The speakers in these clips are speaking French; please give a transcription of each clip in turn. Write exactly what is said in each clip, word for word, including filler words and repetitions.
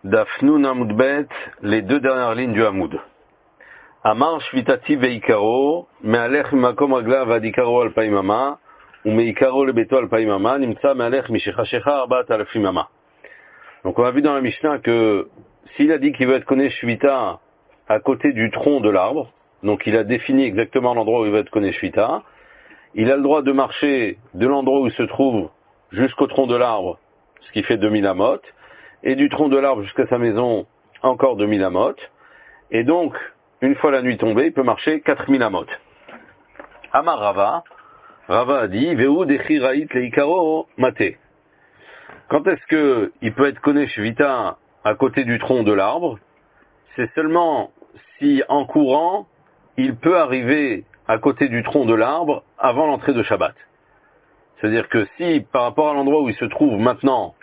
Dafnun Hamoud Bet, les deux dernières lignes du Hamoud. Amar Shvitati Veikaro, Me'alech Makom Ragla Vadikaro al Paimama, ou Meikaro le Beto al Paimama, Nimtsa Me'alech Mishechashecha Arbat al Fimama. Donc on a vu dans la Mishnah que s'il a dit qu'il veut être connu Shvita à côté du tronc de l'arbre, donc il a défini exactement l'endroit où il veut être connu Shvita, il a le droit de marcher de l'endroit où il se trouve jusqu'au tronc de l'arbre, ce qui fait deux mille amotes, et du tronc de l'arbre jusqu'à sa maison, encore deux mille amotes, et donc, une fois la nuit tombée, il peut marcher quatre mille amotes. Amar Rava, Rava a dit, Vehu dechi raït leikaro mate. Quand est-ce que il peut être connu Shvita à côté du tronc de l'arbre? C'est seulement si, en courant, il peut arriver à côté du tronc de l'arbre avant l'entrée de Shabbat. C'est-à-dire que si, par rapport à l'endroit où il se trouve maintenant,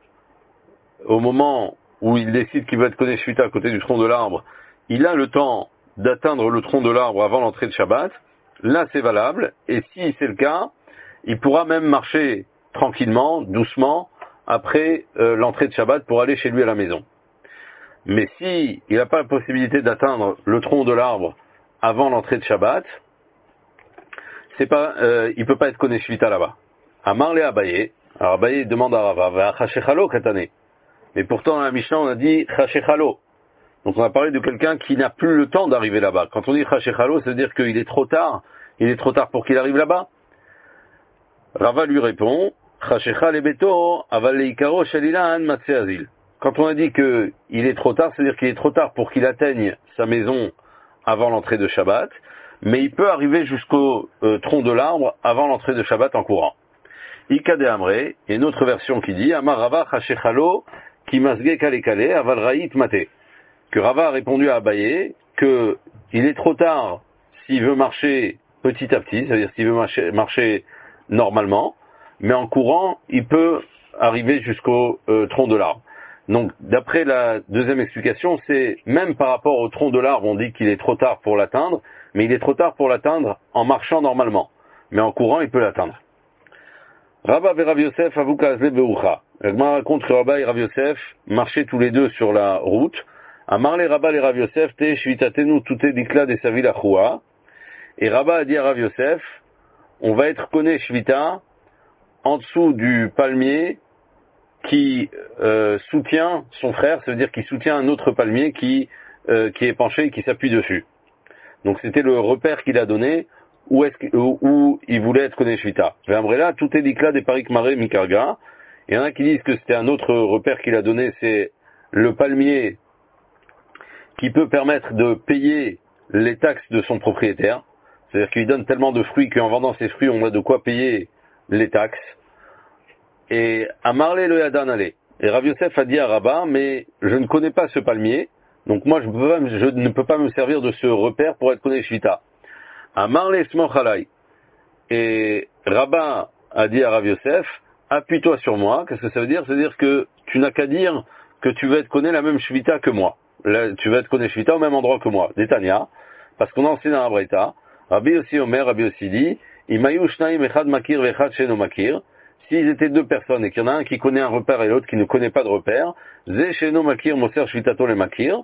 au moment où il décide qu'il va être connu Shvita à côté du tronc de l'arbre, il a le temps d'atteindre le tronc de l'arbre avant l'entrée de Shabbat, là c'est valable, et si c'est le cas, il pourra même marcher tranquillement, doucement, après euh, l'entrée de Shabbat pour aller chez lui à la maison. Mais si il n'a pas la possibilité d'atteindre le tronc de l'arbre avant l'entrée de Shabbat, c'est pas, euh, il peut pas être connu Shvita là-bas. Amar le Abaye, alors Abaye demande à Rava, va chachechalo katane. Mais pourtant, dans la Mishnah, on a dit chachechalo. Donc on a parlé de quelqu'un qui n'a plus le temps d'arriver là-bas. Quand on dit chachechalo, ça veut dire qu'il est trop tard. Il est trop tard pour qu'il arrive là-bas. Rava lui répond, chachecha lebeto aval leikaro shalilan matseazil. Quand on a dit qu'il est trop tard, c'est-à-dire qu'il est trop tard pour qu'il atteigne sa maison avant l'entrée de Shabbat, mais il peut arriver jusqu'au euh, tronc de l'arbre avant l'entrée de Shabbat en courant. Ika de Amre, et une autre version qui dit, Amar Rava chachechalo ki masge kale kale aval raït mate. Que Rava a répondu à Abaye que il est trop tard s'il veut marcher petit à petit, c'est-à-dire s'il veut marcher, marcher normalement, mais en courant, il peut arriver jusqu'au euh, tronc de l'arbre. Donc, d'après la deuxième explication, c'est même par rapport au tronc de l'arbre, on dit qu'il est trop tard pour l'atteindre, mais il est trop tard pour l'atteindre en marchant normalement. Mais en courant, il peut l'atteindre. Rava et Rav Yosef avuka azle beucha. L'Agma raconte que Rava et Rav Yosef marchaient tous les deux sur la route. Amar le Rabba le Rav Yosef te shvitatenu toute dikla de savil achua. Et Rabba a dit à Rav Yosef, on va être connu shvita en dessous du palmier qui euh, soutient son frère, ça veut dire qu'il soutient un autre palmier qui euh, qui est penché et qui s'appuie dessus. Donc c'était le repère qu'il a donné où est-ce que, où, où il voulait être connu shvita. Là, tout est dikla des parik mare mikarga. Il y en a qui disent que c'était un autre repère qu'il a donné, c'est le palmier qui peut permettre de payer les taxes de son propriétaire. C'est-à-dire qu'il donne tellement de fruits qu'en vendant ces fruits, on a de quoi payer les taxes. Et Amarle le Yadan Ale. Et Rav Yosef a dit à Rabba, mais je ne connais pas ce palmier, donc moi je, peux pas, je ne peux pas me servir de ce repère pour être connu Shvita. Amarle Smochalai. Et Rabba a dit à Rav Yosef, appuie-toi sur moi. Qu'est-ce que ça veut dire? C'est-à-dire que tu n'as qu'à dire que tu veux être connu la même Shvita que moi. Là, tu veux être connu Shvita au même endroit que moi, d'Etania, parce qu'on a enseigné dans la Braïta. Rabbi aussi Omer, Rabbi aussi dit, Imayu shnaim echad makir vechad sheno makir. S'ils étaient deux personnes et qu'il y en a un qui connaît un repère et l'autre qui ne connaît pas de repère, ze sheno makir moser shvitato le makir.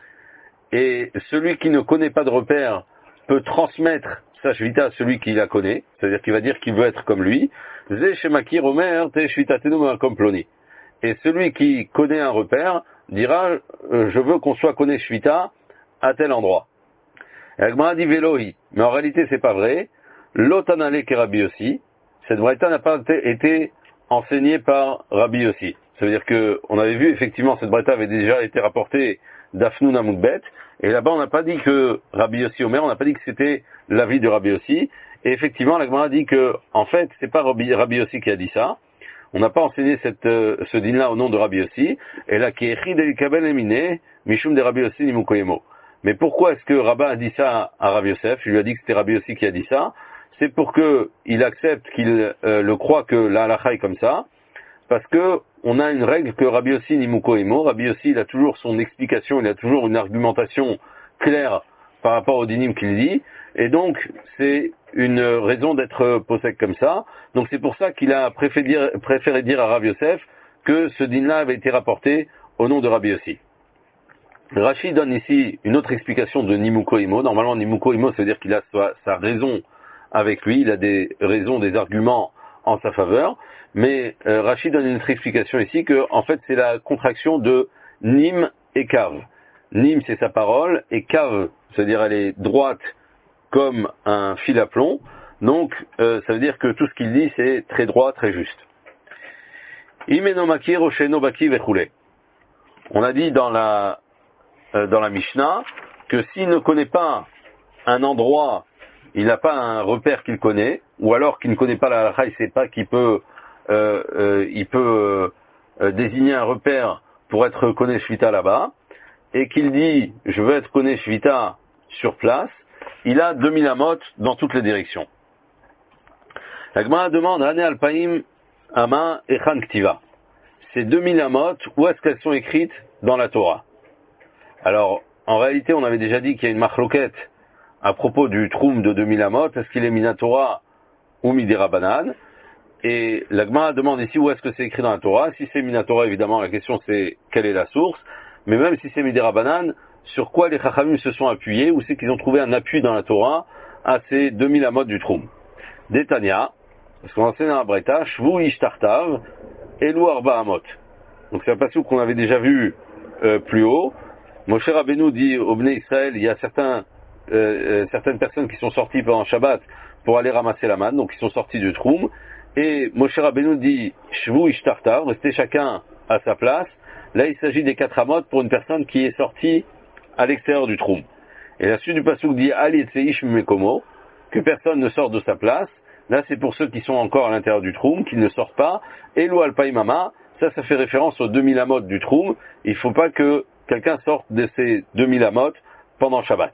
Et celui qui ne connaît pas de repère peut transmettre sa shvita à celui qui la connaît, c'est-à-dire qu'il va dire qu'il veut être comme lui. Ze shemakir omer te shvitatenu comme ploni. Et celui qui connaît un repère dira, euh, je veux qu'on soit connu Shvita à tel endroit. Et Agmara dit Velohi, mais en réalité c'est pas vrai. Lotanale ke Rabbi Yossi, cette braïta n'a pas été enseignée par Rabbi Yossi. Ça veut dire que, on avait vu effectivement cette braïta avait déjà été rapportée d'Afnun Hamoud Bet, et là-bas on n'a pas dit que Rabbi Yossi Omer, on n'a pas dit que c'était l'avis de Rabbi Yossi, et effectivement l'Agmara dit que, en fait, c'est pas Rabbi, Rabbi Yossi qui a dit ça. On n'a pas enseigné cette, euh, ce din-là au nom de Rabbi Yossi, et là, qui est ri delikabel emine, mishum de Rabbi Yossi nimukoyemo. Mais pourquoi est-ce que Rabba a dit ça à Rabbi Yosef? Je lui ai dit que c'était Rabbi Yossi qui a dit ça. C'est pour que il accepte qu'il euh, le croit que la halakha est comme ça, parce que on a une règle que Rabbi Yossi nimukoyemo. Rabbi Yossi, il a toujours son explication, il a toujours une argumentation claire par rapport au dinim qu'il dit, et donc c'est une raison d'être posek comme ça. Donc c'est pour ça qu'il a préféré dire, préféré dire à Rav Yosef que ce din-là avait été rapporté au nom de Rabbi Yossi. Rashi donne ici une autre explication de Nimuko Imo. Normalement, Nimuko Imo, ça veut dire qu'il a sa, sa raison avec lui, il a des raisons, des arguments en sa faveur. Mais euh, Rashi donne une autre explication ici que, en fait, c'est la contraction de Nim et Kav. Nim, c'est sa parole, et Kav, c'est-à-dire elle est droite comme un fil à plomb. Donc, euh, ça veut dire que tout ce qu'il dit, c'est très droit, très juste. Imeno makir osheno baki vechule. On a dit dans la euh, dans la Mishnah que s'il ne connaît pas un endroit, il n'a pas un repère qu'il connaît, ou alors qu'il ne connaît pas la halakha, il ne sait pas qu'il peut euh, euh, il peut euh, désigner un repère pour être Koné Shvita là-bas, et qu'il dit je veux être Koné Shvita sur place, il a deux mille amot dans toutes les directions. La Gemara demande Ane Alpaim Ama Echan Ktiva. Ces deux mille amot, où est-ce qu'elles sont écrites dans la Torah? Alors, en réalité, on avait déjà dit qu'il y a une machloket à propos du troum de deux mille amot, est-ce qu'il est Minatora ou Midirabanan? Et la Gemara demande ici où est-ce que c'est écrit dans la Torah. Si c'est Minatora, évidemment, la question c'est quelle est la source. Mais même si c'est Midirabanan, sur quoi les Chachamim se sont appuyés, ou c'est qu'ils ont trouvé un appui dans la Torah à ces deux mille amot du troum? Détania, parce qu'on enseigne dans la Braïta, Shvu Ishtartav, Elu Arba Amot. Donc c'est un passage qu'on avait déjà vu euh, plus haut. Moshe Rabbeinu dit au Bnei Israël, il y a certains, euh, euh, certaines personnes qui sont sorties pendant Shabbat pour aller ramasser la manne, donc ils sont sortis du Troum. Et Moshe Rabbeinu dit Shvu Ishtartav, restez chacun à sa place. Là il s'agit des quatre amot pour une personne qui est sortie à l'extérieur du Troum. Et la suite du pasuk dit Ali Etseish Mekomo, que personne ne sort de sa place. Là, c'est pour ceux qui sont encore à l'intérieur du Troum, qui ne sortent pas. Elu Alpaimama, ça, ça fait référence aux deux mille amot du Troum. Il ne faut pas que quelqu'un sorte de ces deux mille amot pendant Shabbat.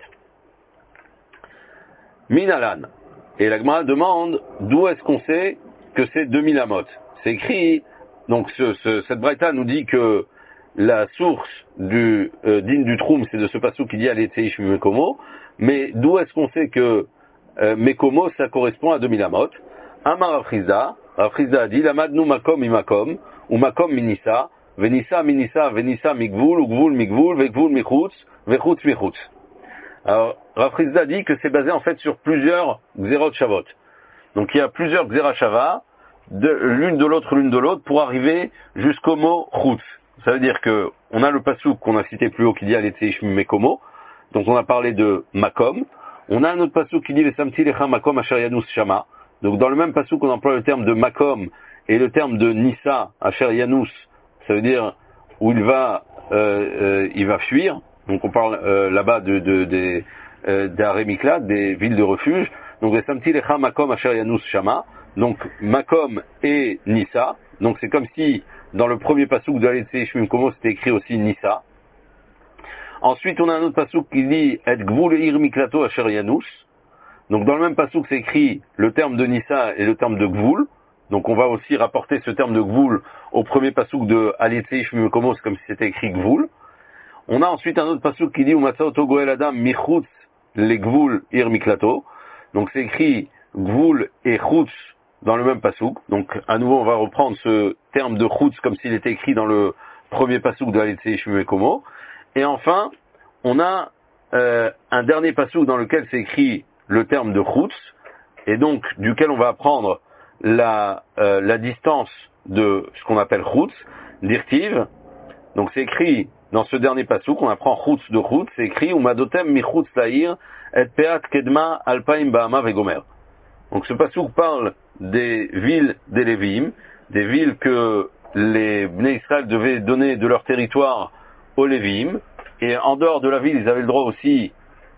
Minalan. Et la Gemara demande d'où est-ce qu'on sait que c'est deux mille amot. C'est écrit, donc ce, ce, cette braïta nous dit que la source du euh, digne du Troum, c'est de ce passage qui dit Aletzeish Mekomo. Mais d'où est-ce qu'on sait que Euh, Mekomo, ça correspond à deux mille amot. Amar Rafrizda, Rafrizda a dit, Lamadnu makom imakom, ou makom minissa, venissa minissa, venissa migvul, ou gvul migvul, vegvul michutz, vechutz michutz. Alors, Rafrizda dit que c'est basé en fait sur plusieurs Xerot Shavot. Donc il y a plusieurs Xera Shava, de, l'une de l'autre, l'une de l'autre, pour arriver jusqu'au mot chutz. Ça veut dire que, on a le passouk qu'on a cité plus haut qui dit Aletzeish Mekomo, donc on a parlé de makom. On a un autre passouk qui dit Vesamti lecha makom asher yanus shama. Donc dans le même passouk on emploie le terme de makom et le terme de nissa asher yanus. Ça veut dire où il va, euh, euh, il va fuir. Donc on parle euh, là-bas de, de, de euh, d'Aremiklat, des villes de refuge. Donc Vesamti lecha makom asher yanus shama. Donc makom et nissa. Donc c'est comme si dans le premier passouk de Aletzeish Mekomo c'était écrit aussi nissa. Ensuite, on a un autre passouk qui dit Et gvul ir miklato asher yanus. Donc, dans le même passouk, c'est écrit le terme de Nissa et le terme de gvul. Donc, on va aussi rapporter ce terme de gvul au premier passouk de Aletzeish Mekomo, comme si c'était écrit gvul. On a ensuite un autre passouk qui dit Umatzao goel adam michutz le gvul ir miklato. Donc, c'est écrit gvul et chutz dans le même passouk. Donc, à nouveau, on va reprendre ce terme de chutz comme s'il était écrit dans le premier passouk de Aletzeish Mekomo. Et enfin, on a euh, un dernier passouk dans lequel c'est écrit le terme de chutz, et donc duquel on va apprendre la, euh, la distance de ce qu'on appelle chutz, d'irtiv. Donc c'est écrit dans ce dernier passouk, on apprend chutz de chutz, c'est écrit Umadotem mi chutz la'ir et peat kedma alpaim ba'ama vegomer. Donc ce passouk parle des villes des Lévi'im, des villes que les Bnei Israël devaient donner de leur territoire aux Lévi'im, et en dehors de la ville, ils avaient le droit aussi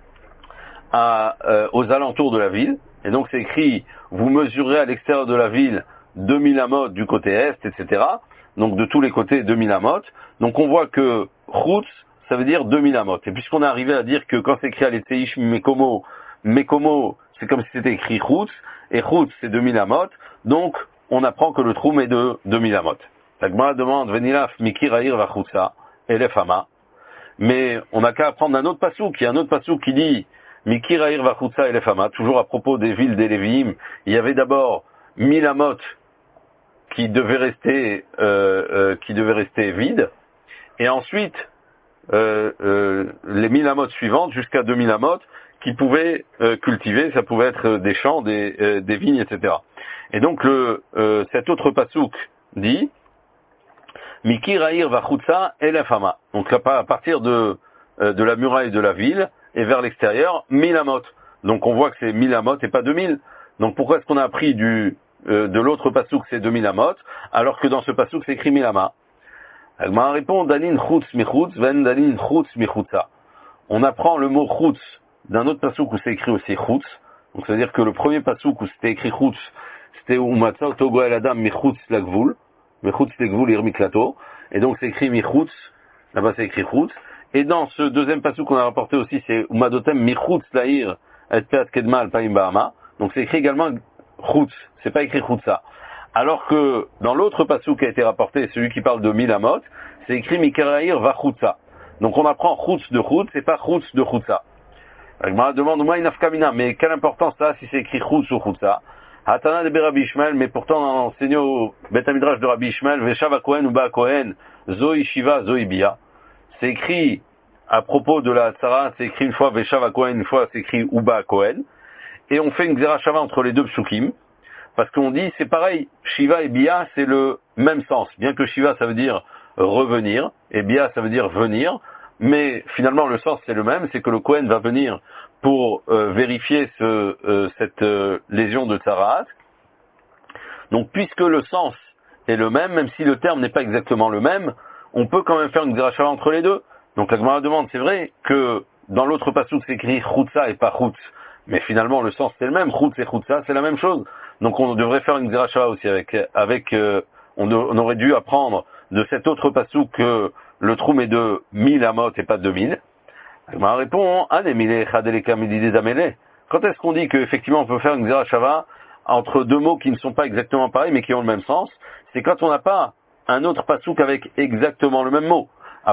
à, euh, aux alentours de la ville, et donc c'est écrit, vous mesurez à l'extérieur de la ville deux mille amot du côté est, et cetera. Donc de tous les côtés deux mille amot. Donc on voit que chutz, ça veut dire deux mille amot. Et puisqu'on est arrivé à dire que quand c'est écrit à l'Etseish Mekomo, Mekomo, c'est comme si c'était écrit chutz, et chutz c'est deux mille amot, donc on apprend que le troum est de deux mille amot. La Gemara demande, Venilaf mikir ha'ir vachutza, elefama. Mais on n'a qu'à apprendre un autre passouk. Il y a un autre passouk qui dit Mikir ha'ir vachutza elefama, toujours à propos des villes des Lévi'im. Il y avait d'abord mille amot qui devaient rester euh, euh, qui devaient rester vides, et ensuite euh, euh, les mille amotes suivantes jusqu'à deux mille amotes qui pouvaient euh, cultiver, ça pouvait être des champs, des, euh, des vignes, et cetera. Et donc le euh, cet autre pasouk dit Miki Raïr Vachutsa Elefama. Donc à partir de euh, de la muraille de la ville et vers l'extérieur, mille amotes. Donc on voit que c'est mille amotes et pas deux mille. Donc pourquoi est-ce qu'on a appris du euh, de l'autre pasouk c'est deux mille amotes alors que dans ce pasouk c'est écrit mille amas? Agma répond Danin Chutz Michutz Ven Danin Chutz Michutsa. On apprend le mot Chutz d'un autre pasouk où c'est écrit aussi Chutz. Donc ça veut dire que le premier pasouk où c'était écrit Chutz, c'était Umatzah Togo El Adam Michutz Lagvul, Michutz Lagvul Irmiklato, et donc c'est écrit Michutz, là-bas c'est écrit Chutz. Et dans ce deuxième pasouk qu'on a rapporté aussi, c'est Umadotem Michutz Laïr Et Peat Kedma Alpaim Bahama. Donc c'est écrit également Chutz, c'est pas écrit Chutza. Alors que dans l'autre pasouk qui a été rapporté, celui qui parle de mille amot, c'est écrit Mikaraïr va Chutza. Donc on apprend Chutz de Chutz, c'est pas Chutz de Chutza. Je me demande moi une afkamina, mais quelle importance ça si c'est écrit Chutz ou Chutza? Hatana de Rabbi Ishmael, mais pourtant on a enseigné au Bet Midrash de Rabbi Ishmael, Veshav Kohen ou Ba Kohen, Zoi Shiva, Zoi Bia. C'est écrit à propos de la Tzara, c'est écrit une fois Veshav Kohen, une fois c'est écrit Uba Kohen. Et on fait une Xerashava entre les deux psukim, parce qu'on dit c'est pareil, Shiva et Bia c'est le même sens, bien que Shiva ça veut dire revenir, et Bia ça veut dire venir, mais finalement le sens c'est le même, c'est que le Kohen va venir pour euh, vérifier ce, euh, cette euh, lésion de Tzaraat. Donc puisque le sens est le même, même si le terme n'est pas exactement le même, on peut quand même faire une Xerashava entre les deux. Donc la Gemara demande, c'est vrai que dans l'autre pasouk c'est écrit Chutza et pas Chutz, mais finalement le sens c'est le même, Chutz et Chutza c'est la même chose. Donc on devrait faire une Xerashava aussi avec, avec euh, on, de, on aurait dû apprendre de cet autre pasouk que le troum est de mille amot et pas de deux mille. La Gemara répond, quand est-ce qu'on dit qu'effectivement on peut faire une Xerashava entre deux mots qui ne sont pas exactement pareils mais qui ont le même sens? C'est quand on n'a pas un autre pasouk avec exactement le même mot.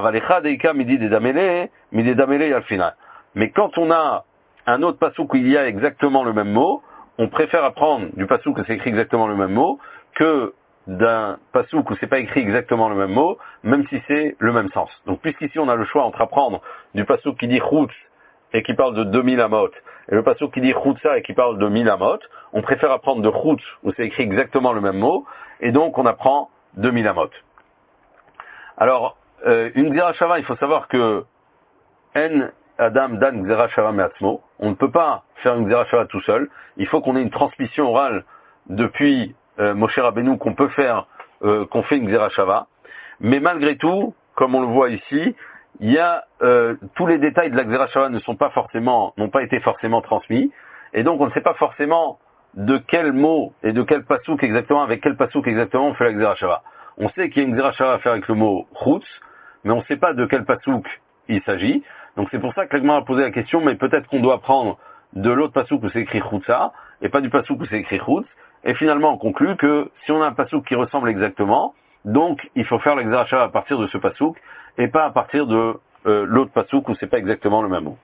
Mais quand on a un autre pasouk où il y a exactement le même mot, on préfère apprendre du pasouk où c'est écrit exactement le même mot que d'un pasouk où c'est pas écrit exactement le même mot, même si c'est le même sens. Donc puisqu'ici on a le choix entre apprendre du pasouk qui dit Chutz et qui parle de deux mille amot, et le pasouk qui dit Chutza et qui parle de mille amot, on préfère apprendre de Chutz où c'est écrit exactement le même mot, et donc on apprend deux mille amot. Alors, euh, une Xerashava, il faut savoir que En Adam Dan Xerashava Meatzmo, on ne peut pas faire une Xerashava tout seul, il faut qu'on ait une transmission orale depuis euh, Moshe Rabbeinu qu'on peut faire, euh, qu'on fait une Xerashava, mais malgré tout, comme on le voit ici, il y a euh, tous les détails de la Xerashava ne sont pas forcément, n'ont pas été forcément transmis, et donc on ne sait pas forcément de quel mot et de quel pasouk exactement, avec quel pasouk exactement on fait la Xerashava. On sait qu'il y a une Xerashava à faire avec le mot Chutz, mais on ne sait pas de quel pasouk il s'agit. Donc c'est pour ça que l'Agma a posé la question, mais peut-être qu'on doit prendre de l'autre pasouk où c'est écrit Chutza, et pas du pasouk où c'est écrit Chutz. Et finalement on conclut que si on a un pasouk qui ressemble exactement, donc il faut faire la Xerashava à partir de ce pasouk, et pas à partir de euh, l'autre pasouk où c'est pas exactement le même mot.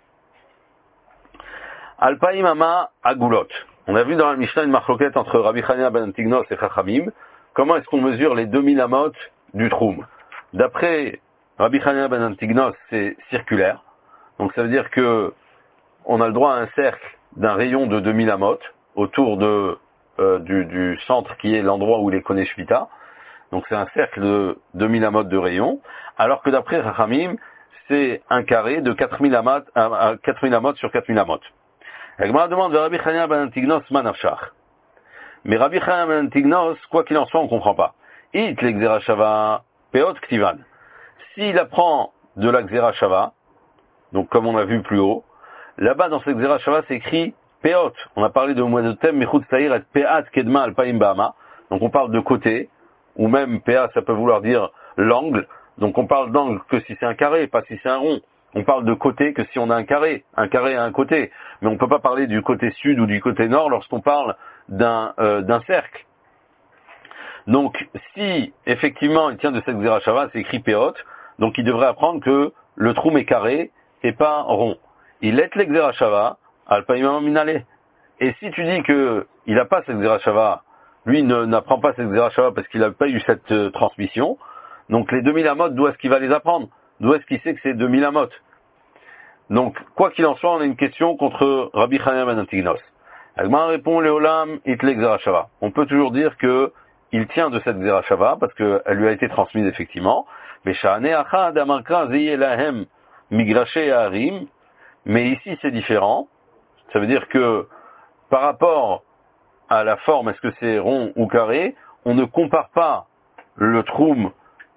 Alpaim Ama Agulot. On a vu dans la Mishnah une marloquette entre Rabbi Hanina ben Antignos et Chachamim. Comment est-ce qu'on mesure les deux mille amot du troum? D'après Rabbi Hanina ben Antignos, c'est circulaire. Donc ça veut dire que on a le droit à un cercle d'un rayon de deux mille amot autour de, euh, du, du centre qui est l'endroit où il est Koné Shvita. Donc c'est un cercle de deux mille amot de rayon. Alors que d'après Chachamim, c'est un carré de quatre mille amot, euh, quatre mille amot sur quatre mille amot. La Gemara demande de Rabbi Hanina ben Antignos manafshach. Mais Rabbi Hanina ben Antignos, quoi qu'il en soit, on ne comprend pas. It l'Xerashava peot ktivan. S'il apprend de la Xerashava, donc comme on a vu plus haut, là-bas dans cette Xerashava c'est écrit peot. On a parlé de Moedotem Mechutz Taïr et peat kedma alpaim bahama. Donc on parle de côté, ou même pa ça peut vouloir dire l'angle. Donc on parle d'angle que si c'est un carré, pas si c'est un rond. On parle de côté que si on a un carré, un carré à un côté. Mais on ne peut pas parler du côté sud ou du côté nord lorsqu'on parle d'un, euh, d'un cercle. Donc, si effectivement il tient de cette Xerashava, c'est écrit Péot, donc il devrait apprendre que le troum est carré et pas rond. Il est l'Xerashava, Alpaïma Minale. Et si tu dis que il n'a pas cette Xerashava, lui ne, n'apprend pas cette Xerashava parce qu'il n'a pas eu cette euh, transmission, Donc les deux mille amot, d'où est-ce qu'il va les apprendre? D'où est-ce qu'il sait que c'est deux mille amot? Donc, quoi qu'il en soit, on a une question contre Rabbi Chanina ben Antignos. Agmar répond, Léolam itle Xerashava. On peut toujours dire que il tient de cette Xerashava, parce qu'elle lui a été transmise effectivement. Mais Sha'ane Achad Amarkra Zeye Lahem Migrache Harim. Mais ici, c'est différent. Ça veut dire que, par rapport à la forme, est-ce que c'est rond ou carré, on ne compare pas le troum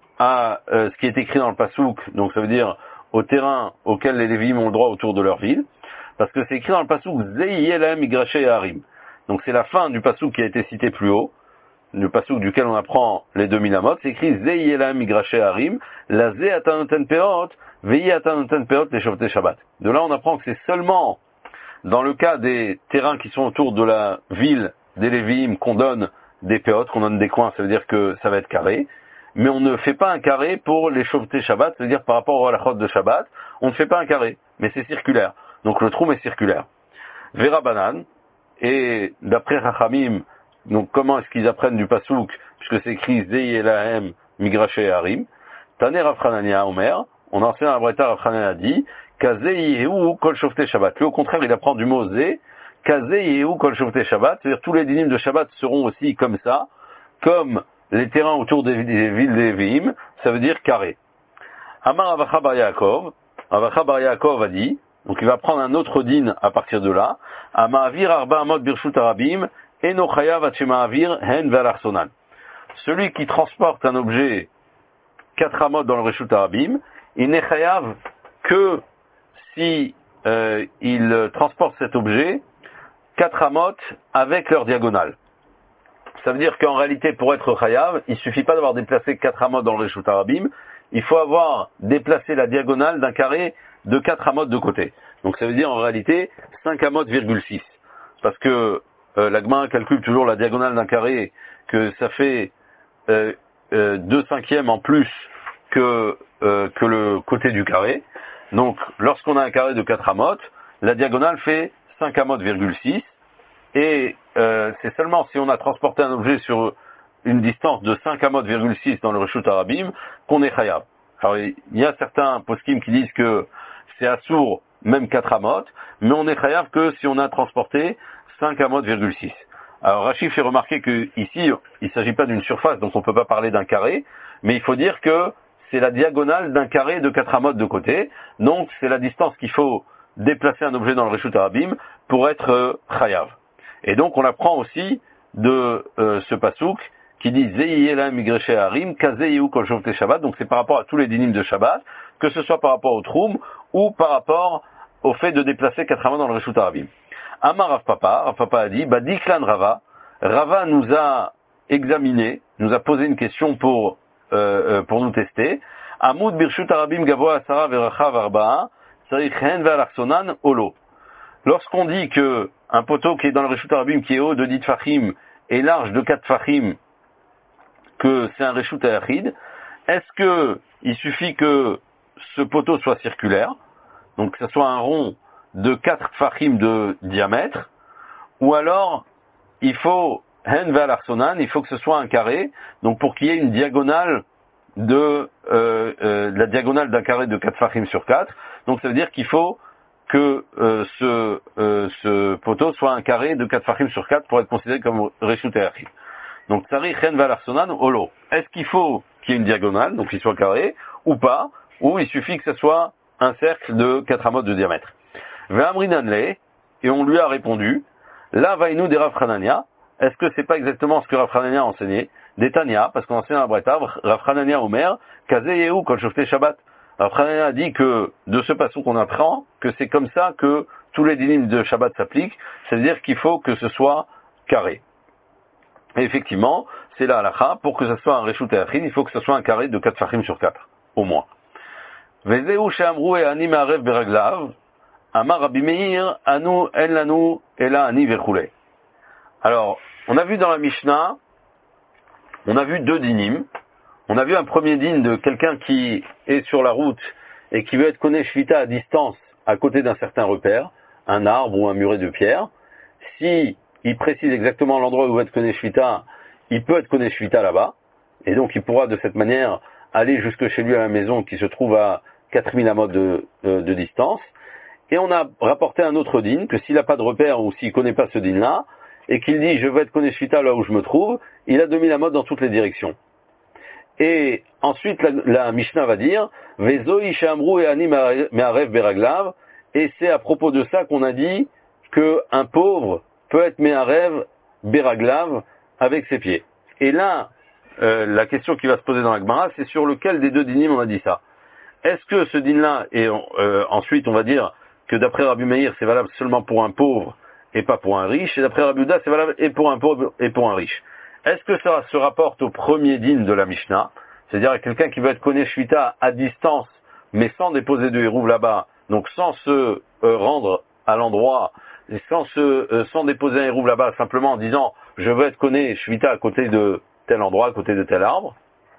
à euh, ce qui est écrit dans le pasouk, donc ça veut dire au terrain auquel les Lévim ont le droit autour de leur ville, parce que c'est écrit dans le pasouk Zeiyelem Migrache Harim. Donc c'est la fin du pasouk qui a été cité plus haut, le pasouk duquel on apprend les deux mille amot, c'est écrit Zeiyelem Migrache Harim, la Ze atanoten peot, Vei atanoten peot les Shovtei Shabbat. De là on apprend que c'est seulement dans le cas des terrains qui sont autour de la ville des Lévim qu'on donne des peot, qu'on donne des coins, ça veut dire que ça va être carré. Mais on ne fait pas un carré pour les Shovtei Shabbat, c'est-à-dire par rapport au halachot de Shabbat, on ne fait pas un carré, mais c'est circulaire. Donc le troum est circulaire. Vera Banan, et d'après Chachamim, donc comment est-ce qu'ils apprennent du pasouk, puisque c'est écrit Zei Elahem Migrache Harim, Taner Rav Hanania Omer, on enseigne à Breta Rav Hanania dit, Kazei Yehu Kol Shovtei Shabbat. Lui au contraire, il apprend du mot Ze, Kazei Yehu Kol Shovtei Shabbat, c'est-à-dire tous les dinim de Shabbat seront aussi comme ça, comme les terrains autour des, des villes des Lévim, ça veut dire carré. Amar Avacha Bar Yaakov, Avacha Bar Yaakov a dit, donc il va prendre un autre din à partir de là, Amavir Arba Amot Birshut Arabim, Eno Chayav Atshemavir Hen Velarsonan. Celui qui transporte un objet quatre amot dans le Reshut Arabim, il n'est chayav que si euh, il transporte cet objet quatre amot avec leur diagonale. Ça veut dire qu'en réalité, pour être chayav, il suffit pas d'avoir déplacé quatre amot dans le Reshut Arabim, il faut avoir déplacé la diagonale d'un carré de quatre amot de côté. Donc ça veut dire en réalité cinq amot virgule six. Parce que euh, la Gemara calcule toujours la diagonale d'un carré, que ça fait euh, euh, deux cinquièmes en plus que, euh, que le côté du carré. Donc lorsqu'on a un carré de quatre amot, la diagonale fait cinq amot virgule six. Et euh, c'est seulement si on a transporté un objet sur une distance de cinq amot virgule six dans le Reshut Arabim qu'on est chayav. Alors il y a certains poskim qui disent que c'est assour même quatre amot, mais on est chayav que si on a transporté cinq amot virgule six. Alors Rachid fait remarquer que ici il ne s'agit pas d'une surface, donc on ne peut pas parler d'un carré, mais il faut dire que c'est la diagonale d'un carré de quatre amot de côté, donc c'est la distance qu'il faut déplacer un objet dans le Reshut Arabim pour être euh, chayav. Et donc on apprend aussi de euh, ce pasouk qui dit Zeiyela Migrache Harim, Kazeihu Kol Shovtei Shabbat, donc c'est par rapport à tous les dinim de Shabbat, que ce soit par rapport au troum ou par rapport au fait de déplacer quatre amot dans le Reshut Arabim. Amar Rav Papa, Rav Papa a dit, bah Diklan Rava, Rava nous a examiné, nous a posé une question pour euh, euh, pour nous tester. Amoud Birshut Arabim Gavoa Asara Verachav Arba'a, Sarich Hen Ve'alachsonan Olo. Lorsqu'on dit que un poteau qui est dans le Reshut Arabim qui est haut de dix tfachim et large de quatre tfachim, que c'est un Reshut Hayachid, est-ce que il suffit que ce poteau soit circulaire, donc que ce soit un rond de quatre tfachim de diamètre, ou alors il faut hen ve'alachsonan, il faut que ce soit un carré, donc pour qu'il y ait une diagonale de euh, euh, la diagonale d'un carré de quatre tfachim sur quatre, donc ça veut dire qu'il faut que euh, ce, euh, ce poteau soit un carré de quatre tfachim sur quatre pour être considéré comme Reshut Hayachid. Donc tsari hen ve'alachsonan olo. Est-ce qu'il faut qu'il y ait une diagonale, donc qu'il soit carré, ou pas, ou il suffit que ce soit un cercle de quatre amot de diamètre. Ve'amrinanle, et on lui a répondu, la vainu de Rav Hanania, est-ce que c'est pas exactement ce que Rav Hanania a enseigné? Des Tania, parce qu'on enseigne à Breta, Rav Hanania Omer, Kazeihu Kol Shovtei Shabbat. Rav Hanania a dit que, de ce passage qu'on apprend, que c'est comme ça que tous les dinim de Shabbat s'appliquent, c'est-à-dire qu'il faut que ce soit carré. Et effectivement, c'est la halakha, pour que ce soit un Reshut Hayachid, il faut que ce soit un carré de quatre tfachim sur quatre, au moins. Vezeu she'amru e'ani me'arev beraglav, Amar Rabbi Meir, Anu en lanu ela ani vechule. Alors, on a vu dans la Mishnah, on a vu deux dinim. On a vu un premier din de quelqu'un qui est sur la route et qui veut être koné shvita à distance à côté d'un certain repère, un arbre ou un muret de pierre. Si il précise exactement l'endroit où il veut être koné shvita, il peut être koné shvita là-bas, et donc il pourra de cette manière aller jusque chez lui à la maison qui se trouve à quatre mille amot de, de, de distance. Et on a rapporté un autre din, que s'il n'a pas de repère ou s'il ne connaît pas ce din-là, et qu'il dit je veux être koné shvita là où je me trouve, il a deux mille amot dans toutes les directions. Et ensuite la, la Mishnah va dire Vezo ishamru et ani me'arev beraglav, et c'est à propos de ça qu'on a dit qu'un pauvre peut être me'arev beraglav avec ses pieds. Et là, euh, la question qui va se poser dans la Gemara, c'est sur lequel des deux dinim on a dit ça. Est-ce que ce din-là, et euh, ensuite on va dire que d'après Rabbi Meir c'est valable seulement pour un pauvre et pas pour un riche, et d'après Rabbi Yehuda c'est valable et pour un pauvre et pour un riche. Est-ce que ça se rapporte au premier din de la Mishnah, c'est-à-dire à quelqu'un qui veut être koné shvita à distance, mais sans déposer de hérouv là-bas, donc sans se euh, rendre à l'endroit, et sans se, euh, sans déposer un hérouv là-bas, simplement en disant je veux être koné shvita à côté de tel endroit, à côté de tel arbre?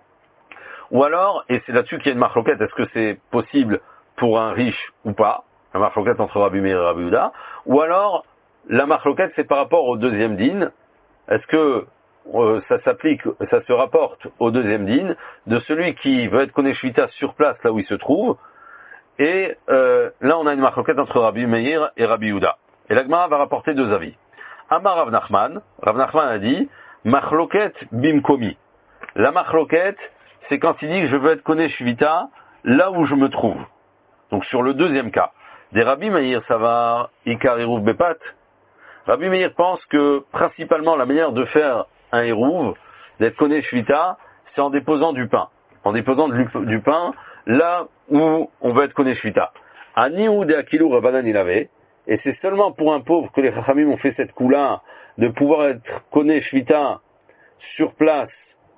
Ou alors, et c'est là-dessus qu'il y a une marloquette, est-ce que c'est possible pour un riche ou pas, la marloquette entre Rabbi Meir et Rabbi Yehuda, ou alors la marloquette c'est par rapport au deuxième din, est-ce que euh, ça s'applique, ça se rapporte au deuxième din de celui qui veut être koné shvita sur place là où il se trouve, et euh, là on a une marloquette entre Rabbi Meir et Rabbi Yehuda. Et la Gemara va rapporter deux avis. Amar Rav Nachman, Rav Nachman a dit marloquette bimkomi. La marloquette c'est quand il dit que je veux être koné shvita là où je me trouve. Donc sur le deuxième cas. Des Rabbi Meir Savar, Ikar Hérouv Bepat. Rabbi Meir pense que principalement la manière de faire un Hérouv, d'être koné shvita, c'est en déposant du pain. En déposant du, du pain là où on veut être koné shvita. Ani ou de Akilu Rabbanan il avait. Et c'est seulement pour un pauvre que les Chachamim ont fait cette coula de pouvoir être koné shvita sur place,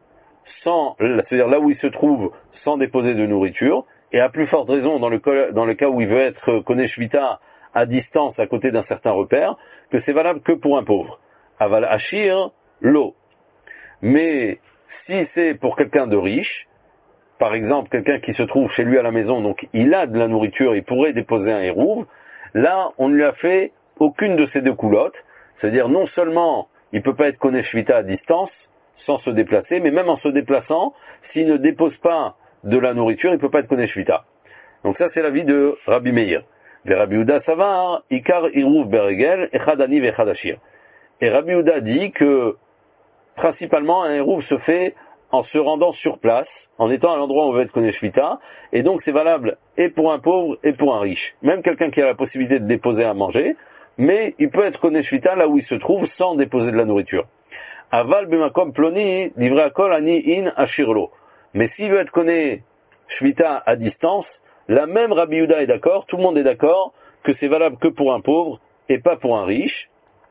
sans, c'est-à-dire là où il se trouve, sans déposer de nourriture, et à plus forte raison dans le, dans le cas où il veut être koné shvita à distance, à côté d'un certain repère, que c'est valable que pour un pauvre. Aval ashir, l'eau. Mais si c'est pour quelqu'un de riche, par exemple quelqu'un qui se trouve chez lui à la maison, donc il a de la nourriture, il pourrait déposer un hérouv, là on ne lui a fait aucune de ces deux coulottes, c'est-à-dire non seulement il ne peut pas être koné shvita à distance, sans se déplacer, mais même en se déplaçant, s'il ne dépose pas de la nourriture, il ne peut pas être koné shvita. Donc ça c'est l'avis de Rabbi Meir. Et Rabbi Yehuda Savar, Ikar Hérouv Beregel, Echad Ani ve'Echad Ashir. Et Rabbi Yehuda dit que principalement un hérouv se fait en se rendant sur place, en étant à l'endroit où on veut être koné shvita, et donc c'est valable et pour un pauvre et pour un riche. Même quelqu'un qui a la possibilité de déposer à manger, mais il peut être koné shvita là où il se trouve sans déposer de la nourriture. Aval b'makom ploni, livré à kol ani in ashirlo. Mais s'il veut être koné shvita à distance, la même Rabbi Yehuda est d'accord, tout le monde est d'accord, que c'est valable que pour un pauvre et pas pour un riche.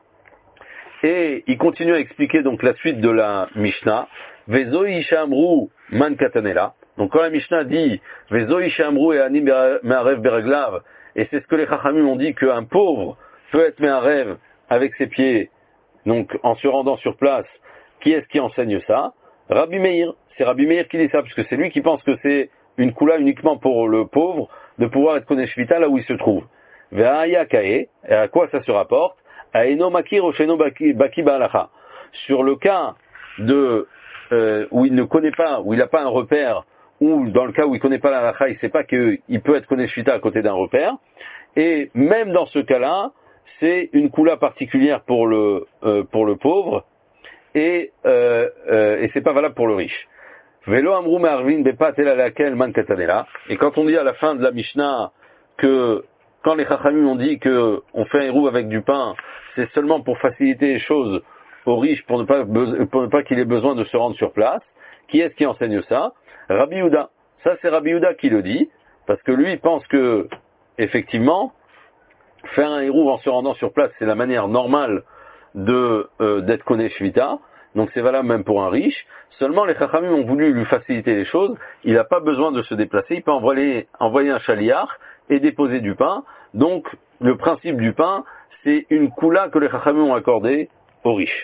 Et il continue à expliquer donc la suite de la Mishnah. Vezo ishamru man katanela. Donc quand la Mishnah dit Vezo ishamru et ani me'arev beraglav, et c'est ce que les Chachamim ont dit qu'un pauvre peut être me'arev avec ses pieds, donc en se rendant sur place, qui est-ce qui enseigne ça? Rabbi Meir. C'est Rabbi Meir qui dit ça, parce que c'est lui qui pense que c'est une koula uniquement pour le pauvre de pouvoir être koné shvita là où il se trouve. Ve'aya kae, et à quoi ça se rapporte? Aeno makir osheno baki ba'alacha. Sur le cas de euh, où il ne connaît pas, où il n'a pas un repère, ou dans le cas où il ne connaît pas l'alacha, il ne sait pas qu'il peut être koné shvita à côté d'un repère, et même dans ce cas-là, c'est une koula particulière pour le euh, pour le pauvre, et euh, euh, et c'est pas valable pour le riche. Velo amrou me'arvin bepat el alakel man katanela. Et quand on dit à la fin de la Mishnah que quand les Chachamim ont dit que on fait un hérouv avec du pain, c'est seulement pour faciliter les choses aux riches, pour ne pas pour ne pas qu'il ait besoin de se rendre sur place. Qui est-ce qui enseigne ça? Rabbi Yehuda. Ça c'est Rabbi Yehuda qui le dit, parce que lui il pense que effectivement faire un hérouv en se rendant sur place, c'est la manière normale de euh, d'être koné shvita, donc c'est valable même pour un riche. Seulement les Chachamim ont voulu lui faciliter les choses, il n'a pas besoin de se déplacer, il peut envoyer, envoyer un chaliar et déposer du pain. Donc le principe du pain, c'est une koula que les Chachamim ont accordée aux riches.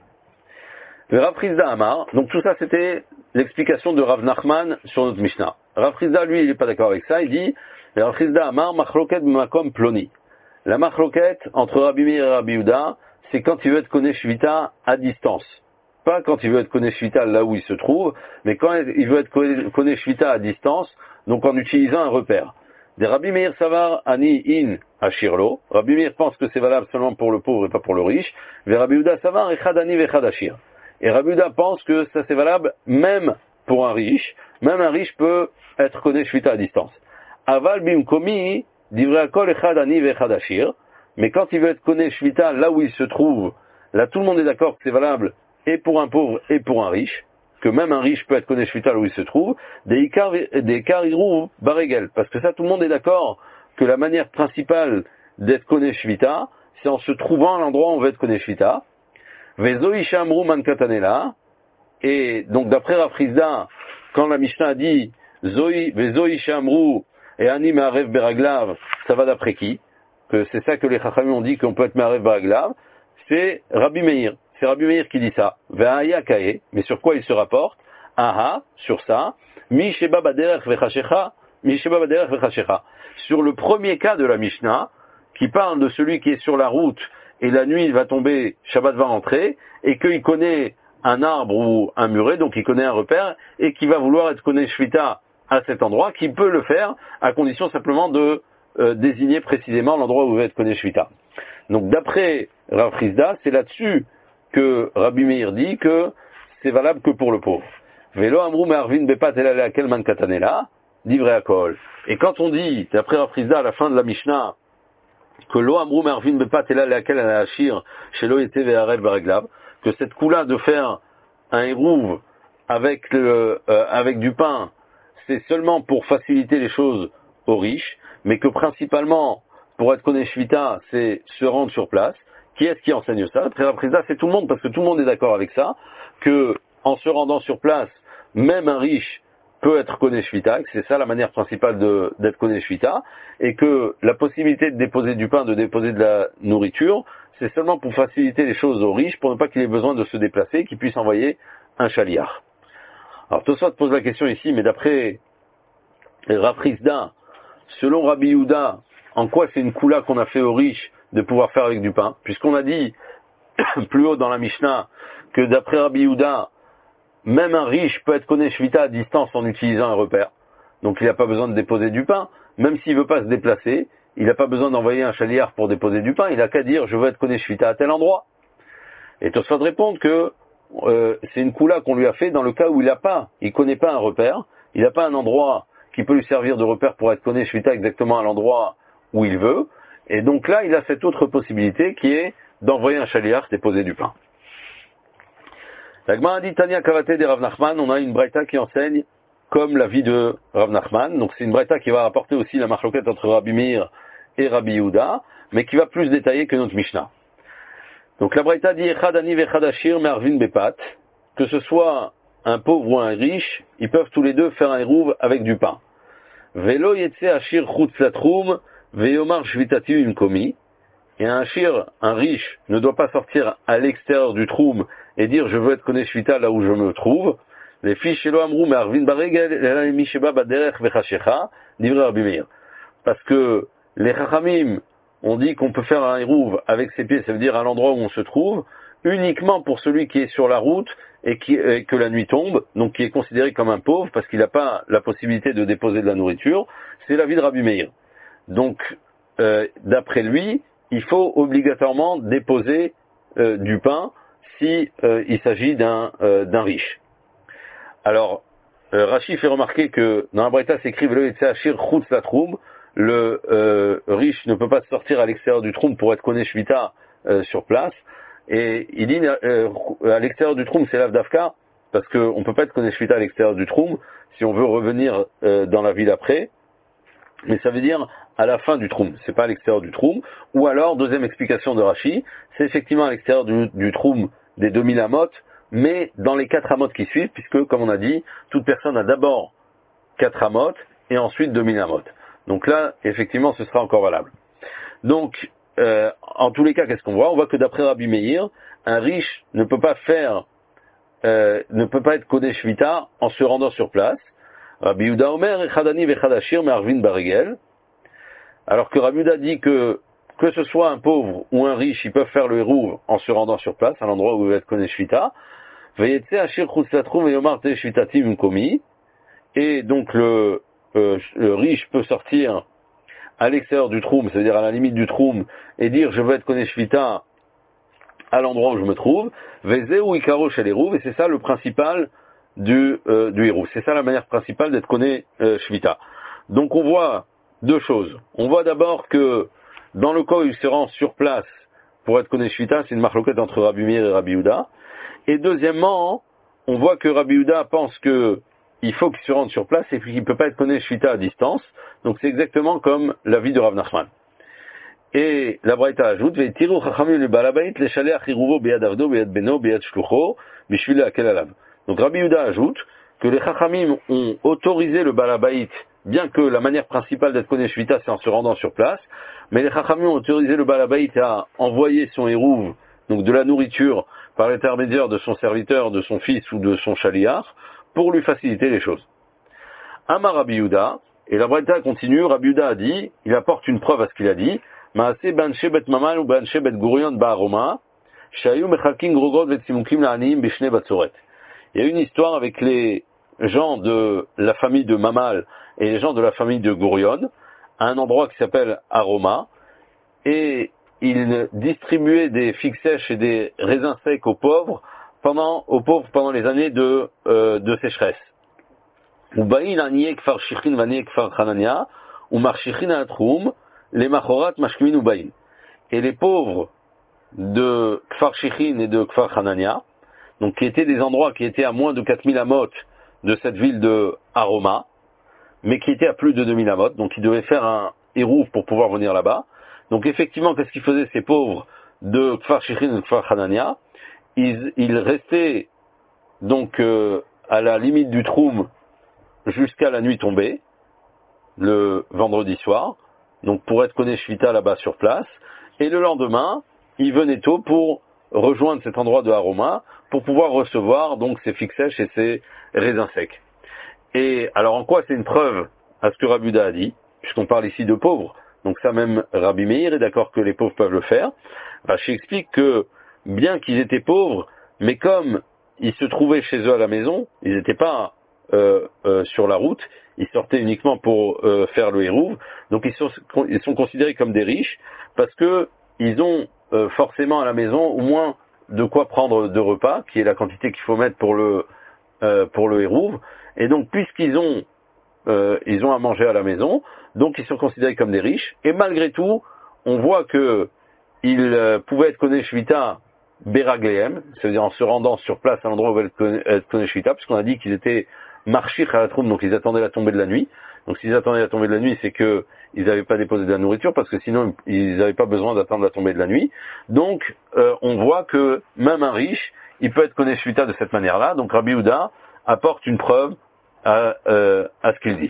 Le Rav Chizda Amar, donc tout ça c'était l'explication de Rav Nachman sur notre Mishnah. Rav Chizda lui il n'est pas d'accord avec ça, il dit Rav Chizda Amar machloket b'makom ploni. La machloket entre Rabbi Meir et Rabbi Yehuda, c'est quand il veut être koné shvita à distance. pas quand il veut être Koné Shvita là où il se trouve, mais quand il veut être Koné Shvita à distance, donc en utilisant un repère. Des Rabbi Meir Savar Ani In Ashirlo. Rabbi Meir pense que c'est valable seulement pour le pauvre et pas pour le riche. Mais Rabbi Yehuda Savar Echad Ani Vechad Ashir. Et Rabbi Yehuda pense que ça c'est valable même pour un riche. Même un riche peut être Koné Shvita à distance. Aval Bimkomi Divrei Akol Echad Ani Vechad Ashir. Mais quand il veut être Koné Shvita là où il se trouve, là tout le monde est d'accord que c'est valable et pour un pauvre et pour un riche, que même un riche peut être Koné Shvita là où il se trouve, des Ikar, des Ikariru Baregel, parce que ça tout le monde est d'accord que la manière principale d'être Koné Shvita, c'est en se trouvant à l'endroit où on veut être Koné Shvita. Vezo Ishamru Mankatanela, et donc d'après Rafrizda, quand la Mishnah a dit Zoi, Vezo Ishamru et Ani Ma'arev Beraglav, ça va d'après qui? Que c'est ça que les Chachamim ont dit qu'on peut être Ma'arev Beraglav, c'est Rabbi Meir. C'est Rabbi Meir qui dit ça. Ve'aya kae, mais sur quoi il se rapporte? Aha, sur ça. Mi sheba baderech vechashecha, mi sheba baderech vechashecha. Sur le premier cas de la Mishnah, qui parle de celui qui est sur la route et la nuit il va tomber, Shabbat va rentrer, et qu'il connaît un arbre ou un muret, donc il connaît un repère, et qui va vouloir être Koné Shvita à cet endroit, qui peut le faire, à condition simplement de euh, désigner précisément l'endroit où il va être Koné Shvita. Donc d'après Rav Chizda, c'est là-dessus que Rabbi Meir dit que c'est valable que pour le pauvre. Velo amrou me'arvin bepat elale akel man katanela, divrei akol. Et quand on dit, d'après Rav Chizda, à la fin de la Mishnah, que lo amrou me'arvin bepat elale akel ala ashir, shelo yete ve'arev bareglav, que cette coula de faire un hérouve avec le, euh, avec du pain, c'est seulement pour faciliter les choses aux riches, mais que principalement, pour être Koné Shvita, c'est se rendre sur place. Qui est-ce qui enseigne ça? Après la Préda, c'est tout le monde, parce que tout le monde est d'accord avec ça, que en se rendant sur place, même un riche peut être Koné Shvita, que c'est ça la manière principale de, d'être Koné Shvita, et que la possibilité de déposer du pain, de déposer de la nourriture, c'est seulement pour faciliter les choses aux riches, pour ne pas qu'il ait besoin de se déplacer, qu'il puisse envoyer un chaliard. Alors Tosfot pose la question ici, mais d'après Rav Chizda, selon Rabbi Yehuda, en quoi c'est une coula qu'on a fait aux riches de pouvoir faire avec du pain, puisqu'on a dit plus haut dans la Mishnah que d'après Rabbi Yehuda, même un riche peut être Koné Shvita à distance en utilisant un repère. Donc il n'a pas besoin de déposer du pain, même s'il ne veut pas se déplacer, il n'a pas besoin d'envoyer un chaliard pour déposer du pain, il n'a qu'à dire je veux être Koné Shvita à tel endroit. Et Tosfot répond que euh, c'est une coula qu'on lui a fait dans le cas où il n'a pas, il connaît pas un repère, il n'a pas un endroit qui peut lui servir de repère pour être Koné Shvita exactement à l'endroit où il veut. Et donc là, il a cette autre possibilité qui est d'envoyer un chaliard déposer du pain. La Gemara dit Tania Kavate de Rav Nachman, on a une braïta qui enseigne comme la vie de Rav Nachman. Donc c'est une braïta qui va rapporter aussi la marloquette entre Rabbi Meir et Rabbi Yehuda, mais qui va plus détailler que notre Mishnah. Donc la braïta dit Echad ani vechad ashir me'arvin bepat, que ce soit un pauvre ou un riche, ils peuvent tous les deux faire un hérouve avec du pain. Velo yetse ashir chutz latrum Veyomar shvitati une komi, et un shir, un riche, ne doit pas sortir à l'extérieur du troum et dire je veux être Koné Shvita là où je me trouve. Les fiches shelo amrou me'arvin baregel elal mi sheba baderech vechashecha, divrei Rabbi Meir. Parce que les chachamim ont dit qu'on peut faire un hérouve avec ses pieds, ça veut dire à l'endroit où on se trouve, uniquement pour celui qui est sur la route et, qui, et que la nuit tombe, donc qui est considéré comme un pauvre parce qu'il n'a pas la possibilité de déposer de la nourriture. C'est l'avis de Rabbi Meir. Donc, euh, d'après lui, il faut obligatoirement déposer euh, du pain si euh, il s'agit d'un, euh, d'un riche. Alors, euh, Rashi fait remarquer que dans la Braïta s'écrit le Ashir Chutz Latrum, le euh, riche ne peut pas sortir à l'extérieur du troum pour être Koné Shvita euh, sur place. Et il dit euh, à l'extérieur du troum c'est l'Avdavka, parce qu'on ne peut pas être Koné Shvita à l'extérieur du troum si on veut revenir euh, dans la ville après. Mais ça veut dire à la fin du troum, c'est pas à l'extérieur du troum. Ou alors, deuxième explication de Rashi, c'est effectivement à l'extérieur du, du troum des deux mille amotes, mais dans les quatre amotes qui suivent, puisque, comme on a dit, toute personne a d'abord quatre amotes et ensuite deux mille amotes. Donc là, effectivement, ce sera encore valable. Donc, euh, en tous les cas, qu'est-ce qu'on voit? On voit que d'après Rabbi Meir, un riche ne peut pas faire, euh, ne peut pas être Koné Shvita en se rendant sur place. Rabbi Yehuda Omer, Echadani vechadashir me'arvin baregel. Alors que Rabbi Yehuda dit que, que ce soit un pauvre ou un riche, ils peuvent faire le hérouve en se rendant sur place, à l'endroit où il va être Koné Shvita. Vayetse Ashir Chutz Veyomar Te Shvitati Mkomi. Et donc le, euh, le riche peut sortir à l'extérieur du troum, c'est-à-dire à la limite du troum, et dire je veux être Koné Shvita à l'endroit où je me trouve. Vezeu Ikaro Shel Eruv, et c'est ça le principal du, euh, du Eruv. C'est ça la manière principale d'être Koné euh, Shvita. Donc on voit deux choses. On voit d'abord que dans le cas où il se rend sur place pour être Koné Shvita, c'est une marloquette entre Rabbi Meir et Rabbi Yehuda. Et deuxièmement, on voit que Rabbi Yehuda pense que il faut qu'il se rende sur place et puis qu'il ne peut pas être Koné Shvita à distance. Donc c'est exactement comme l'avis de Rav Nachman. Et la Braïta ajoute, Ve'tiru chachamim le balabait le shaleach iruvo beyad avdo beyad beno beyad shlucho bishvil lakel alav. Donc Rabbi Yehuda ajoute que les chachamim ont autorisé le balabait, bien que la manière principale d'être Koné Shvita c'est en se rendant sur place, mais les chachamim ont autorisé le balabait à envoyer son hérouv, donc de la nourriture, par l'intermédiaire de son serviteur, de son fils ou de son shaliach, pour lui faciliter les choses. Amar Rabbi Yehuda, et la Braïta continue, Rabbi Yehuda a dit, il apporte une preuve à ce qu'il a dit, Maaseh banche bet mamal ou banche bet gurion ba'aroma, shayu mechalkin grogod vetsimukim la'aniim bishne batzoret. Il y a une histoire avec les gens de la famille de Mamal et les gens de la famille de Gourion, à un endroit qui s'appelle Aroma, et ils distribuaient des figues sèches et des raisins secs aux pauvres pendant, aux pauvres pendant les années de, euh, de sécheresse. Ou baïn aniye kfar shichin vaniye kfar chanania, ou marshichin atroum, les machorat mashkmin ou baïn. Et les pauvres de Kfar Shichin et de Kfar Hanania, donc qui étaient des endroits qui étaient à moins de quatre mille amot de cette ville de Aroma, mais qui étaient à plus de deux mille amot, donc ils devaient faire un hérouf pour pouvoir venir là-bas. Donc effectivement, qu'est-ce qu'ils faisaient ces pauvres de Kfar Shichin et de Kfar Hanania? Ils, ils restaient donc euh, à la limite du Troum jusqu'à la nuit tombée, le vendredi soir, donc pour être Koné Shvita là-bas sur place, et le lendemain, ils venaient tôt pour rejoindre cet endroit de Aroma, pour pouvoir recevoir donc ces figues sèches et ces raisins secs. Et alors en quoi c'est une preuve à ce que Rabbi Yehuda a dit, puisqu'on parle ici de pauvres, donc ça même Rabbi Meir est d'accord que les pauvres peuvent le faire. Rashi explique que bien qu'ils étaient pauvres, mais comme ils se trouvaient chez eux à la maison, ils n'étaient pas euh, euh, sur la route, ils sortaient uniquement pour euh, faire le hérouv, donc ils sont, ils sont considérés comme des riches, parce que ils ont euh, forcément à la maison au moins de quoi prendre de repas, qui est la quantité qu'il faut mettre pour le euh, pour le hérouv, et donc puisqu'ils ont euh, ils ont à manger à la maison, donc ils sont considérés comme des riches, et malgré tout, on voit que ils euh, pouvaient être Koné Shvita Beraglehem, c'est-à-dire en se rendant sur place à l'endroit où ils veulent être Koné Shvita, puisqu'on a dit qu'ils étaient marchich à la troum, donc ils attendaient la tombée de la nuit. Donc s'ils attendaient la tombée de la nuit, c'est que ils n'avaient pas déposé de la nourriture, parce que sinon ils n'avaient pas besoin d'attendre la tombée de la nuit. Donc euh, on voit que même un riche, il peut être Koné Shvita de cette manière-là. Donc Rabbi Yehuda apporte une preuve à, euh, à ce qu'il dit.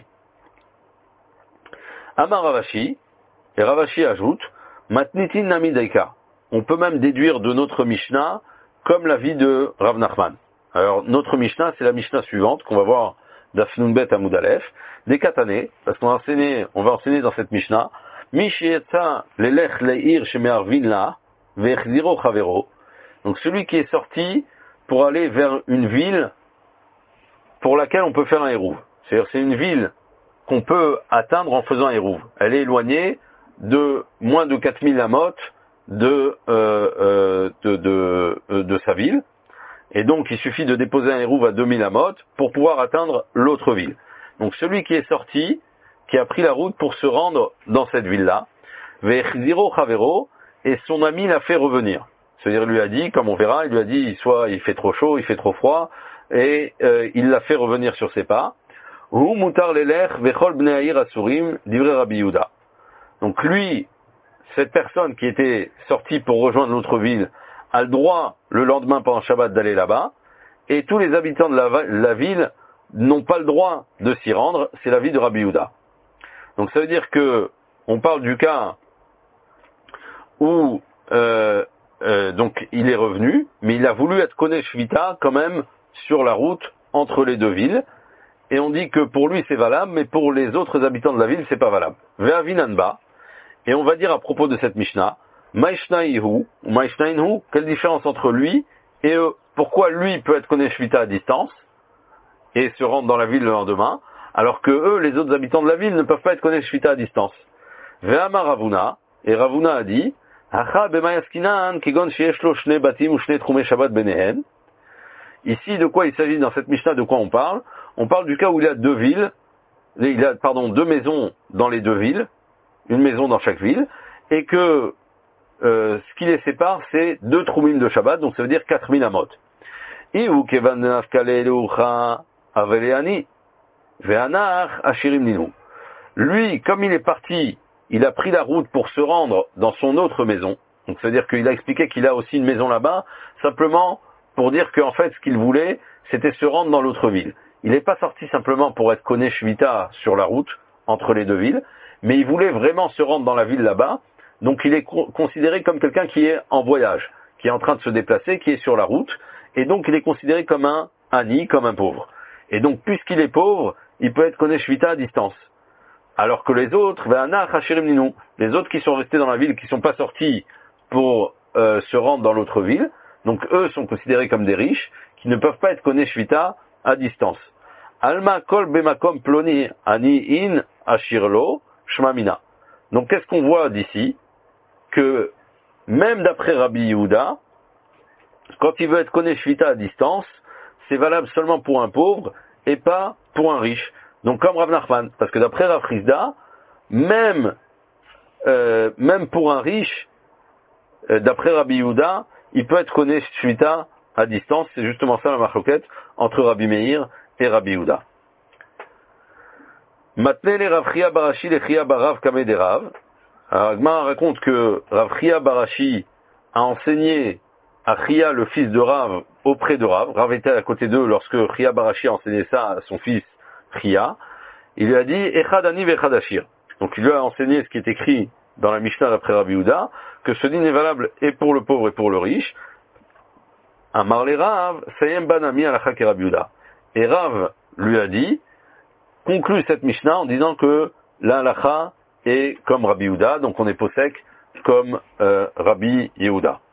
Amar Ravashi, et Ravashi ajoute, Matnitin Nami Daika. On peut même déduire de notre Mishnah comme l'avis de Rav Nachman. Alors, notre Mishnah, c'est la Mishnah suivante, qu'on va voir d'Afnun Bet Amud Aleph, des Katané, parce qu'on va enseigner, on va enseigner dans cette Mishnah, Mishietza lelech leir sheme'arvin la, ve'echziro chavero. Donc, celui qui est sorti pour aller vers une ville pour laquelle on peut faire un hérouv. C'est-à-dire, c'est une ville qu'on peut atteindre en faisant un hérouv. Elle est éloignée de moins de quatre mille amot de, euh, euh, de, de, de, de sa ville. Et donc, il suffit de déposer un hérouv à deux mille amot pour pouvoir atteindre l'autre ville. Donc, celui qui est sorti, qui a pris la route pour se rendre dans cette ville-là, ve'echziro chavero, et son ami l'a fait revenir. C'est-à-dire, il lui a dit, comme on verra, il lui a dit, soit il fait trop chaud, il fait trop froid, et euh, il l'a fait revenir sur ses pas. Hu mutar lelech vechol bnei ha'ir asurim, divrei Rabbi Yehuda. Donc, lui, cette personne qui était sortie pour rejoindre l'autre ville, a le droit, le lendemain pendant Shabbat, d'aller là-bas, et tous les habitants de la, la ville n'ont pas le droit de s'y rendre, c'est l'avis de Rabbi Yehuda. Donc ça veut dire que on parle du cas où euh, euh, donc il est revenu, mais il a voulu être Koné Shvita quand même sur la route entre les deux villes, et on dit que pour lui c'est valable, mais pour les autres habitants de la ville c'est pas valable. Ve'avinanba, et on va dire à propos de cette Mishnah, Maïshnaïhu, ou Maïshnaïnhu, quelle différence entre lui et, pourquoi lui peut être Koné Shvita à distance et se rendre dans la ville le lendemain, alors que eux, les autres habitants de la ville, ne peuvent pas être Koné Shvita à distance. Ve'amar Ravuna, et Ravuna a dit, Acha b'mayaskinan kigon sheyesh lo shne batim ou shne trumei shabbat benehen. Ici, de quoi il s'agit dans cette Mishnah, de quoi on parle? On parle du cas où il y a deux villes, il y a, pardon, deux maisons dans les deux villes, une maison dans chaque ville, et que euh, ce qui les sépare, c'est deux troumim de Shabbat, donc ça veut dire quatre mille amot. Iou kevan nafkale leucha aveleani ve'anach ashirim ninu. Lui, comme il est parti, il a pris la route pour se rendre dans son autre maison, donc ça veut dire qu'il a expliqué qu'il a aussi une maison là-bas, simplement pour dire qu'en fait, ce qu'il voulait, c'était se rendre dans l'autre ville. Il n'est pas sorti simplement pour être Koné Shvita sur la route, entre les deux villes, mais il voulait vraiment se rendre dans la ville là-bas, donc il est co- considéré comme quelqu'un qui est en voyage, qui est en train de se déplacer, qui est sur la route, et donc il est considéré comme un ani, comme un pauvre. Et donc, puisqu'il est pauvre, il peut être Koné Shvita à distance. Alors que les autres, les autres qui sont restés dans la ville, qui ne sont pas sortis pour euh, se rendre dans l'autre ville, donc eux sont considérés comme des riches, qui ne peuvent pas être Koné Shvita à distance. Alma kol bemakom ploni ani in ashirlo shmamina. Donc qu'est-ce qu'on voit d'ici? Que même d'après Rabbi Yehuda, quand il veut être Koné Shvita à distance, c'est valable seulement pour un pauvre et pas pour un riche. Donc comme Rav Nachman, parce que d'après Rav Chizda, même, euh, même pour un riche, euh, d'après Rabbi Yehuda, il peut être Koné Shvita à distance. C'est justement ça la marloquette entre Rabbi Meir et Rabbi Yehuda. Maintenant, les Rav Chia Barashi, les Chia Barav Kameh des Rav. Alors, Agma raconte que Rav Chia Barashi a enseigné à Chia, le fils de Rav, auprès de Rav. Rav était à côté d'eux lorsque Chia Barashi a enseigné ça à son fils Chia. Il lui a dit Echad ani ve'echad ashir. Donc il lui a enseigné ce qui est écrit dans la Mishnah d'après Rabbi Yehuda, que ce din est valable et pour le pauvre et pour le riche. Amar le Rav, Sayem banami alakha ke Rabbi Yehuda. Et Rav lui a dit, conclut cette Mishnah en disant que la halakha est comme Rabbi Yehuda, donc on est posek comme euh, Rabbi Yehuda.